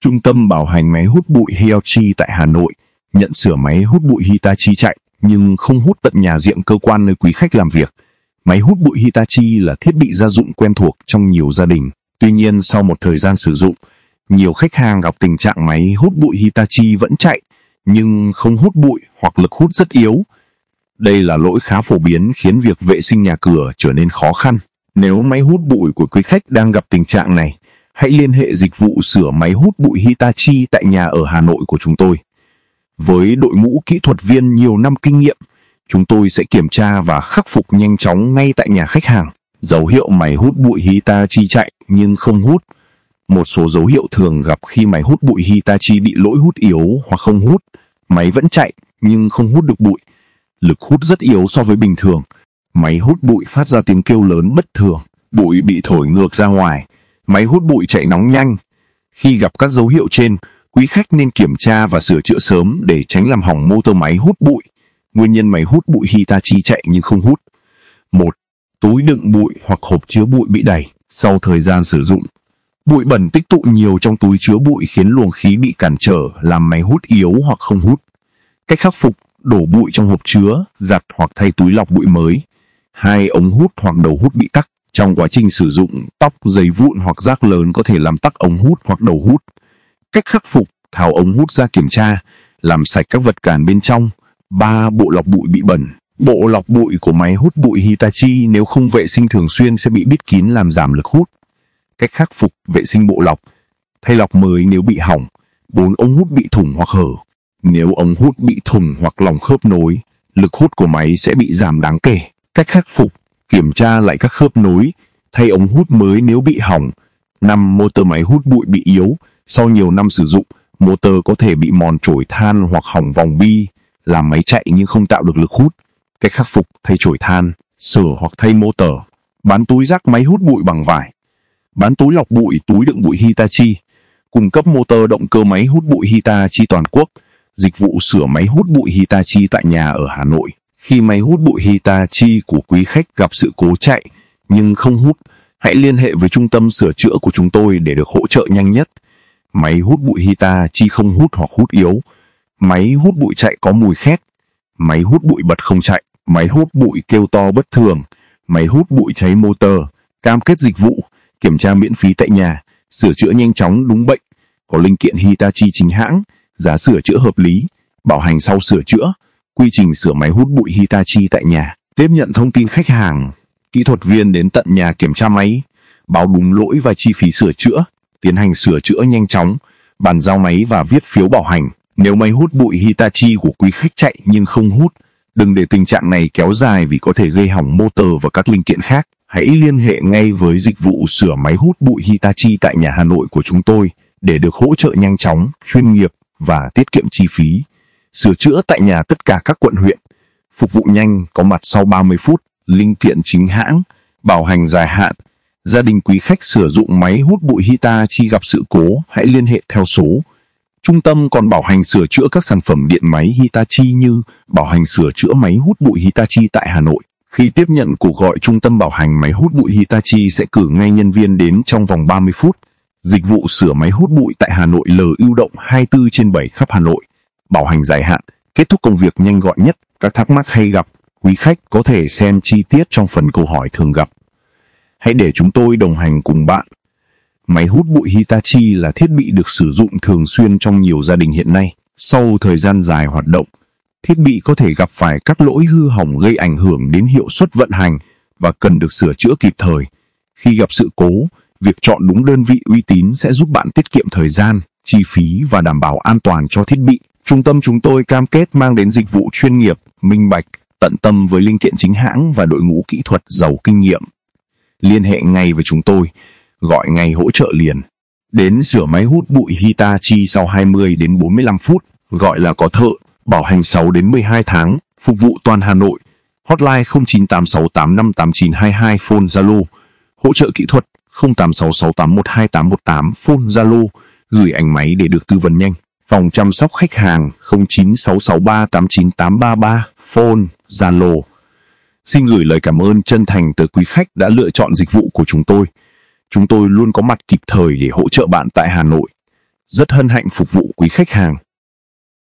Trung tâm bảo hành máy hút bụi Hitachi tại Hà Nội nhận sửa máy hút bụi Hitachi chạy nhưng không hút tận nhà diện cơ quan nơi quý khách làm việc. Máy hút bụi Hitachi là thiết bị gia dụng quen thuộc trong nhiều gia đình. Tuy nhiên, sau một thời gian sử dụng, nhiều khách hàng gặp tình trạng máy hút bụi Hitachi vẫn chạy nhưng không hút bụi hoặc lực hút rất yếu. Đây là lỗi khá phổ biến khiến việc vệ sinh nhà cửa trở nên khó khăn. Nếu máy hút bụi của quý khách đang gặp tình trạng này, hãy liên hệ dịch vụ sửa máy hút bụi Hitachi tại nhà ở Hà Nội của chúng tôi. Với đội ngũ kỹ thuật viên nhiều năm kinh nghiệm, chúng tôi sẽ kiểm tra và khắc phục nhanh chóng ngay tại nhà khách hàng. Dấu hiệu máy hút bụi Hitachi chạy nhưng không hút. Một số dấu hiệu thường gặp khi máy hút bụi Hitachi bị lỗi hút yếu hoặc không hút. Máy vẫn chạy nhưng không hút được bụi. Lực hút rất yếu so với bình thường. Máy hút bụi phát ra tiếng kêu lớn bất thường. Bụi bị thổi ngược ra ngoài. Máy hút bụi chạy nóng nhanh. Khi gặp các dấu hiệu trên, quý khách nên kiểm tra và sửa chữa sớm để tránh làm hỏng motor máy hút bụi. Nguyên nhân máy hút bụi Hitachi chạy nhưng không hút. 1. Túi đựng bụi hoặc hộp chứa bụi bị đầy. Sau thời gian sử dụng, bụi bẩn tích tụ nhiều trong túi chứa bụi khiến luồng khí bị cản trở, làm máy hút yếu hoặc không hút. Cách khắc phục: đổ bụi trong hộp chứa, giặt hoặc thay túi lọc bụi mới. 2. Ống hút hoặc đầu hút bị tắc. Trong quá trình sử dụng, tóc, giấy vụn hoặc rác lớn có thể làm tắc ống hút hoặc đầu hút. Cách khắc phục: tháo ống hút ra kiểm tra, làm sạch các vật cản bên trong. 3. Bộ lọc bụi bị bẩn. Bộ lọc bụi của máy hút bụi Hitachi nếu không vệ sinh thường xuyên sẽ bị bít kín làm giảm lực hút. Cách khắc phục: vệ sinh bộ lọc, thay lọc mới nếu bị hỏng. 4. Ống hút bị thủng hoặc hở. Nếu ống hút bị thủng hoặc lỏng khớp nối, lực hút của máy sẽ bị giảm đáng kể. Cách khắc phục: kiểm tra lại các khớp nối, thay ống hút mới nếu bị hỏng. 5. Motor máy hút bụi bị yếu. Sau nhiều năm sử dụng, motor có thể bị mòn chổi than hoặc hỏng vòng bi, làm máy chạy nhưng không tạo được lực hút. Cách khắc phục: thay chổi than, sửa hoặc thay motor. Bán túi rác máy hút bụi bằng vải. Bán túi lọc bụi, túi đựng bụi Hitachi. Cung cấp motor động cơ máy hút bụi Hitachi toàn quốc. Dịch vụ sửa máy hút bụi Hitachi tại nhà ở Hà Nội. Khi máy hút bụi Hitachi của quý khách gặp sự cố chạy nhưng không hút, hãy liên hệ với trung tâm sửa chữa của chúng tôi để được hỗ trợ nhanh nhất. Máy hút bụi Hitachi không hút hoặc hút yếu. Máy hút bụi chạy có mùi khét. Máy hút bụi bật không chạy. Máy hút bụi kêu to bất thường. Máy hút bụi cháy motor. Cam kết dịch vụ, kiểm tra miễn phí tại nhà, sửa chữa nhanh chóng đúng bệnh, có linh kiện Hitachi chính hãng, giá sửa chữa hợp lý, bảo hành sau sửa chữa, quy trình sửa máy hút bụi Hitachi tại nhà. Tiếp nhận thông tin khách hàng, kỹ thuật viên đến tận nhà kiểm tra máy, báo đúng lỗi và chi phí sửa chữa, tiến hành sửa chữa nhanh chóng, bàn giao máy và viết phiếu bảo hành. Nếu máy hút bụi Hitachi của quý khách chạy nhưng không hút, đừng để tình trạng này kéo dài vì có thể gây hỏng motor và các linh kiện khác. Hãy liên hệ ngay với dịch vụ sửa máy hút bụi Hitachi tại nhà Hà Nội của chúng tôi để được hỗ trợ nhanh chóng, chuyên nghiệp và tiết kiệm chi phí. Sửa chữa tại nhà tất cả các quận huyện. Phục vụ nhanh, có mặt sau 30 phút, linh kiện chính hãng, bảo hành dài hạn. Gia đình quý khách sử dụng máy hút bụi Hitachi gặp sự cố, hãy liên hệ theo số. Trung tâm còn bảo hành sửa chữa các sản phẩm điện máy Hitachi như bảo hành sửa chữa máy hút bụi Hitachi tại Hà Nội. Khi tiếp nhận cuộc gọi, trung tâm bảo hành máy hút bụi Hitachi sẽ cử ngay nhân viên đến trong vòng 30 phút. Dịch vụ sửa máy hút bụi tại Hà Nội lưu động 24/7 khắp Hà Nội. Bảo hành dài hạn, kết thúc công việc nhanh gọn nhất. Các thắc mắc hay gặp, quý khách có thể xem chi tiết trong phần câu hỏi thường gặp. Hãy để chúng tôi đồng hành cùng bạn. Máy hút bụi Hitachi là thiết bị được sử dụng thường xuyên trong nhiều gia đình hiện nay. Sau thời gian dài hoạt động, thiết bị có thể gặp phải các lỗi hư hỏng gây ảnh hưởng đến hiệu suất vận hành và cần được sửa chữa kịp thời. Khi gặp sự cố, việc chọn đúng đơn vị uy tín sẽ giúp bạn tiết kiệm thời gian, chi phí và đảm bảo an toàn cho thiết bị. Trung tâm chúng tôi cam kết mang đến dịch vụ chuyên nghiệp, minh bạch, tận tâm với linh kiện chính hãng và đội ngũ kỹ thuật giàu kinh nghiệm. Liên hệ ngay với chúng tôi, gọi ngay hỗ trợ liền. Đến sửa máy hút bụi Hitachi sau 20 đến 45 phút, gọi là có thợ, bảo hành 6 đến 12 tháng, phục vụ toàn Hà Nội. Hotline 0986858922, phone Zalo. Hỗ trợ kỹ thuật 0866812818, phone Zalo. Gửi ảnh máy để được tư vấn nhanh. Phòng chăm sóc khách hàng 0966389833, phone Zalo. Xin gửi lời cảm ơn chân thành tới quý khách đã lựa chọn dịch vụ của chúng tôi. Chúng tôi luôn có mặt kịp thời để hỗ trợ bạn tại Hà Nội. Rất hân hạnh phục vụ quý khách hàng.